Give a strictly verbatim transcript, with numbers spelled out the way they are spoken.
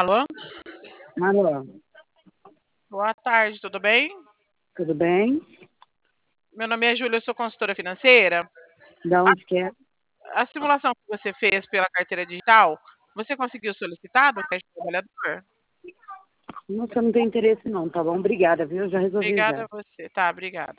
Alô? Alô, Boa tarde, tudo bem? tudo bem? Meu nome é Júlia, eu sou consultora financeira. Da onde que é? A simulação que você fez pela carteira digital, você conseguiu solicitar do teste do trabalhador? Nossa, não tem interesse não, tá bom? Obrigada, viu? Já resolvi Obrigada já. a você. Tá, obrigada.